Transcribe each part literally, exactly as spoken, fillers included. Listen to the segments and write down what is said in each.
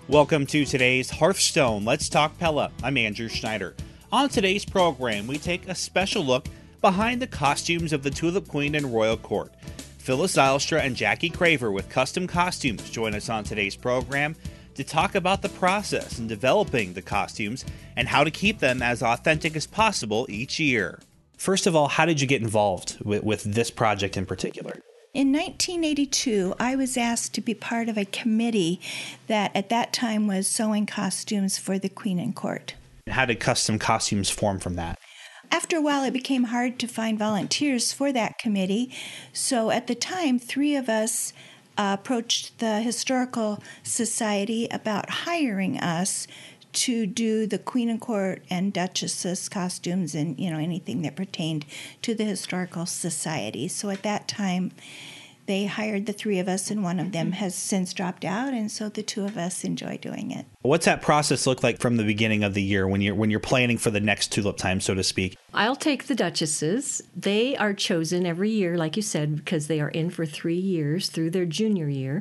Welcome to today's Hearthstone Let's Talk Pella. I'm Andrew Schneider. On today's program, we take a special look behind the costumes of the Tulip Queen and Royal Court. Phyllis Zylstra and Jackie Craver with Custom Costumes join us on today's program to talk about the process in developing the costumes and how to keep them as authentic as possible each year. First of all, how did you get involved with, with this project in particular? In nineteen eighty-two, I was asked to be part of a committee that at that time was sewing costumes for the Queen and Court. How did Custom Costumes form from that? After a while, it became hard to find volunteers for that committee. So at the time, three of us uh, approached the Historical Society about hiring us to do the Queen and Court and Duchess's costumes and, you know, anything that pertained to the Historical Society. So at that time, they hired the three of us, and one of them has since dropped out, and so the two of us enjoy doing it. What's that process look like from the beginning of the year when you're when you're planning for the next tulip time, so to speak? I'll take the Duchesses. They are chosen every year, like you said, because they are in for three years through their junior year.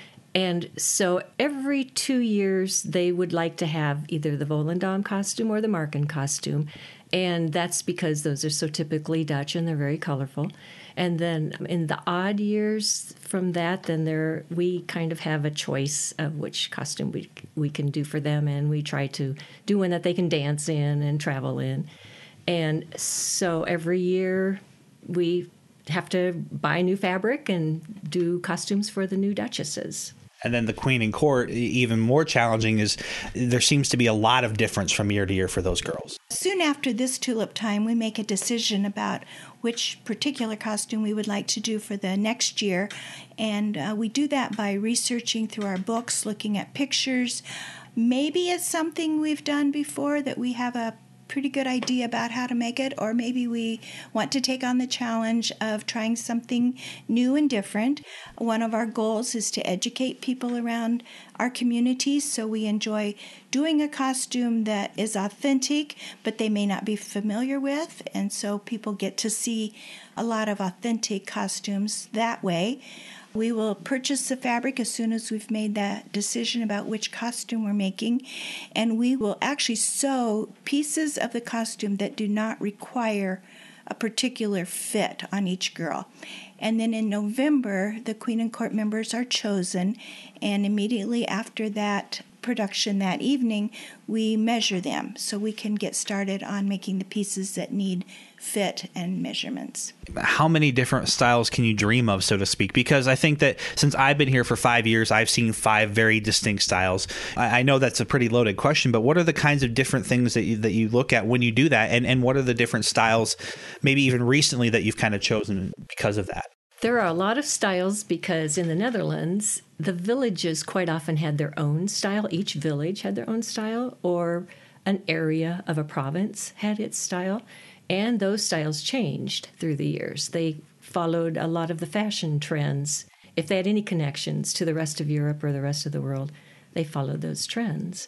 And so every two years, they would like to have either the Volendam costume or the Marken costume. And that's because those are so typically Dutch and they're very colorful. And then in the odd years from that, then there we kind of have a choice of which costume we we can do for them. And we try to do one that they can dance in and travel in. And so every year we have to buy new fabric and do costumes for the new Duchesses. And then the Queen and Court, even more challenging, is there seems to be a lot of difference from year to year for those girls. Soon after this tulip time, we make a decision about which particular costume we would like to do for the next year. And uh, we do that by researching through our books, looking at pictures. Maybe it's something we've done before that we have a pretty good idea about how to make it, or maybe we want to take on the challenge of trying something new and different. One of our goals is to educate people around our communities, so we enjoy doing a costume that is authentic, but they may not be familiar with, and so people get to see a lot of authentic costumes that way. We will purchase the fabric as soon as we've made that decision about which costume we're making, and we will actually sew pieces of the costume that do not require a particular fit on each girl. And then in November, the Queen and Court members are chosen, and immediately after that production that evening, we measure them so we can get started on making the pieces that need fit and measurements. How many different styles can you dream of, so to speak? Because I think that since I've been here for five years, I've seen five very distinct styles. I, I know that's a pretty loaded question, but what are the kinds of different things that you, that you look at when you do that? And, and what are the different styles, maybe even recently, that you've kind of chosen because of that? There are a lot of styles because in the Netherlands, the villages quite often had their own style. Each village had their own style, or an area of a province had its style. And those styles changed through the years. They followed a lot of the fashion trends. If they had any connections to the rest of Europe or the rest of the world, they followed those trends.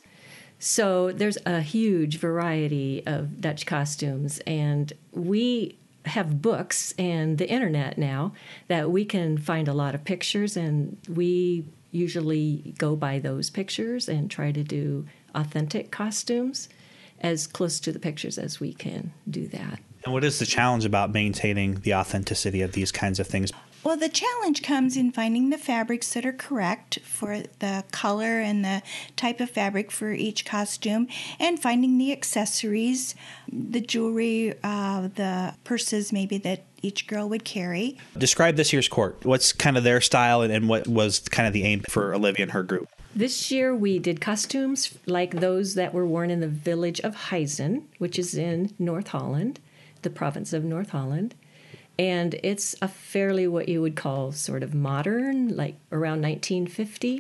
So there's a huge variety of Dutch costumes, and we have books and the internet now that we can find a lot of pictures, and we usually go by those pictures and try to do authentic costumes as close to the pictures as we can do that. And what is the challenge about maintaining the authenticity of these kinds of things? Well, the challenge comes in finding the fabrics that are correct for the color and the type of fabric for each costume, and finding the accessories, the jewelry, uh, the purses maybe that each girl would carry. Describe this year's court. What's kind of their style, and, and what was kind of the aim for Olivia and her group? This year we did costumes like those that were worn in the village of Huizen, which is in North Holland, the province of North Holland. And it's a fairly what you would call sort of modern, like around nineteen fifty.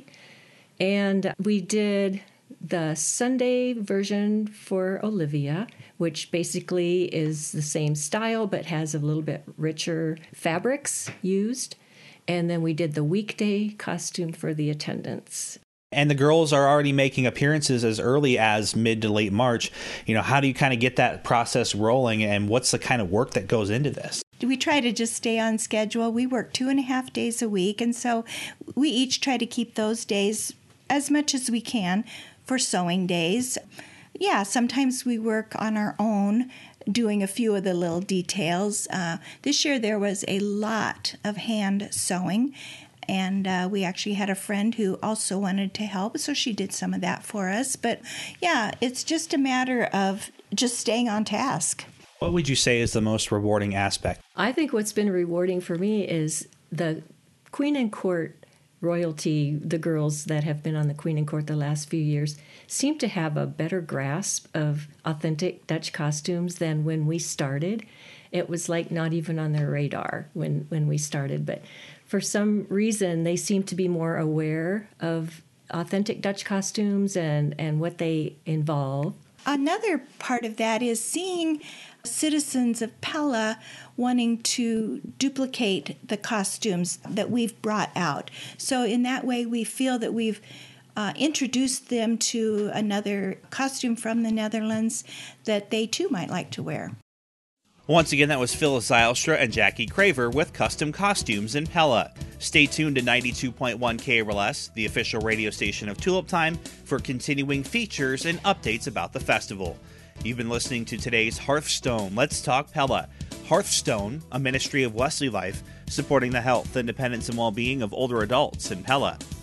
And we did the Sunday version for Olivia, which basically is the same style but has a little bit richer fabrics used. And then we did the weekday costume for the attendants. And the girls are already making appearances as early as mid to late March. You know, how do you kind of get that process rolling, and what's the kind of work that goes into this? We try to just stay on schedule. We work two and a half days a week, and so we each try to keep those days as much as we can for sewing days. Yeah, sometimes we work on our own, doing a few of the little details. Uh, this year there was a lot of hand sewing, and uh, we actually had a friend who also wanted to help, so she did some of that for us. But yeah, it's just a matter of just staying on task. What would you say is the most rewarding aspect? I think what's been rewarding for me is the Queen and Court royalty. The girls that have been on the Queen and Court the last few years seem to have a better grasp of authentic Dutch costumes than when we started. It was like not even on their radar when, when we started. But for some reason, they seem to be more aware of authentic Dutch costumes and, and what they involve. Another part of that is seeing citizens of Pella wanting to duplicate the costumes that we've brought out. So in that way, we feel that we've uh, introduced them to another costume from the Netherlands that they too might like to wear. Once again, that was Phyllis Zylstra and Jackie Craver with Custom Costumes in Pella. Stay tuned to ninety-two point one K R L S, the official radio station of Tulip Time, for continuing features and updates about the festival. You've been listening to today's Hearthstone Let's Talk Pella. Hearthstone, a ministry of Wesley Life, supporting the health, independence, and well-being of older adults in Pella.